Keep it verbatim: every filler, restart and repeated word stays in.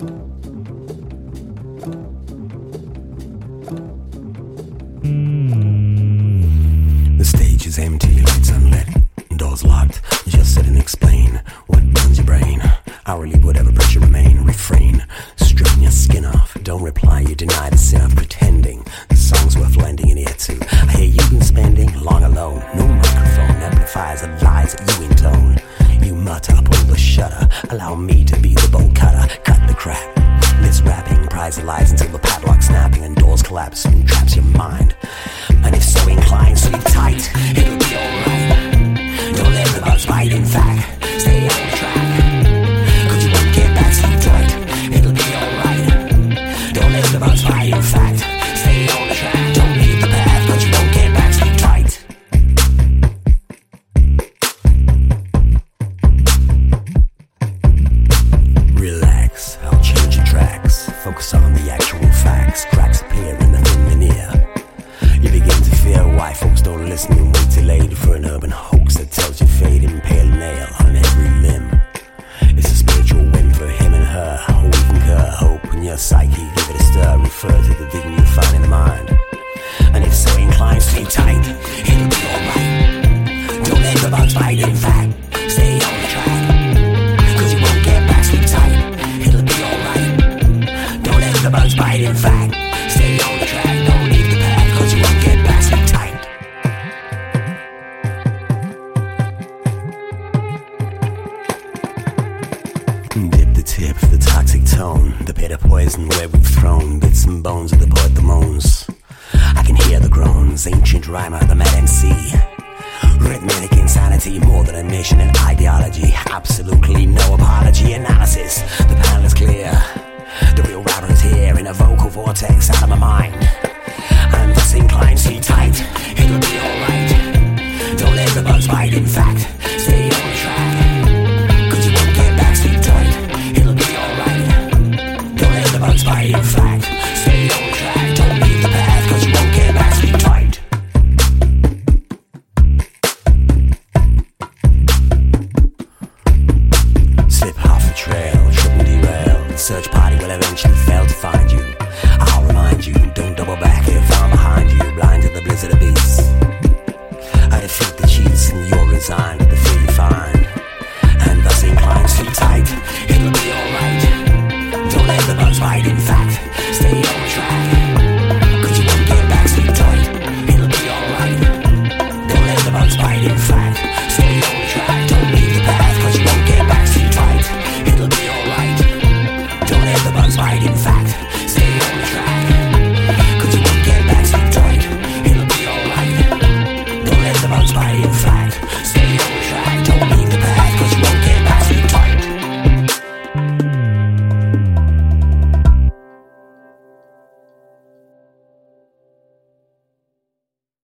The stage is empty, lights unlit, doors locked. Just sit and explain what burns your brain. I'll relieve whatever pressure remain. Refrain, stripping your skin off. Don't reply, you deny the sin of pretending the song's worth lending an ear to. I hear you've been spending long alone. No microphone amplifies the lies that you intone. You mutter, pull the shutter. Allow me to be the bolt cutter. Cut the crap. This rapping prize the lies until the padlock's snapping and doors collapse and traps your mind. And if so inclined, sleep tight, it'll be alright. Don't let the bugs bite, in fact, stay on the track. Cause you won't get back, sleep tight, it'll be alright. Don't let the bugs bite, in fact, stay on the track. Don't leave the path, cause you won't get back, sleep tight. Relax, I'll change your tracks. Focus on the actual facts. Cracks appear in the thin veneer. You begin to fear why folks don't listen and wait till later for an urban hoax that tells you fate impale nail on every limb. It's a spiritual win for him and her. We concur, hope in your psyche, give it a stir. Refer to the vision you find in the mind. And if so inclined, stay tight, it'll be alright. Don't let the bugs bite, in fact, stay on the track. Cause you won't get back, sleep tight, it'll be alright. Don't let the bugs bite, in fact, stay on the track. Don't leave the path, cause you won't get back, sleep tight. Dip the tip, the toxic tone, the pit of poison where we've thrown bits and bones of the poet, the moans. I can hear the groans, ancient rhymer, the mad M C. Rhythmic insanity, more than a mission and ideology. Absolutely no apology, analysis, the panel is clear. The real rapper is here in a vocal vortex out of my mind. I'm thus inclined, sleep tight, it'll be alright. Don't let the bugs bite, in fact, stay on the track. Cause you won't get back, sleep tight, it'll be alright. Don't let the bugs bite, in fact, stay on the track. Don't leave the path, cause you won't get back, sleep tight. Slip off the trail, trip and derail. The search party will eventually fail to find you. I'll remind you, don't double back if I'm behind you. Blind to the blizzard of beasts. I defeat the cheats and you're resigned to the fear you find. And thus inclined, sleep tight, it'll be alright. Don't let the bugs bite, in fact, stay on the track. Cause you won't get back, sleep tight, it'll be alright. Don't let the bugs bite, in fact, stay on the track. Don't leave the path, cause you won't get back, sleep tight, it'll be alright. Don't let the bugs bite, in fact, stay on the track.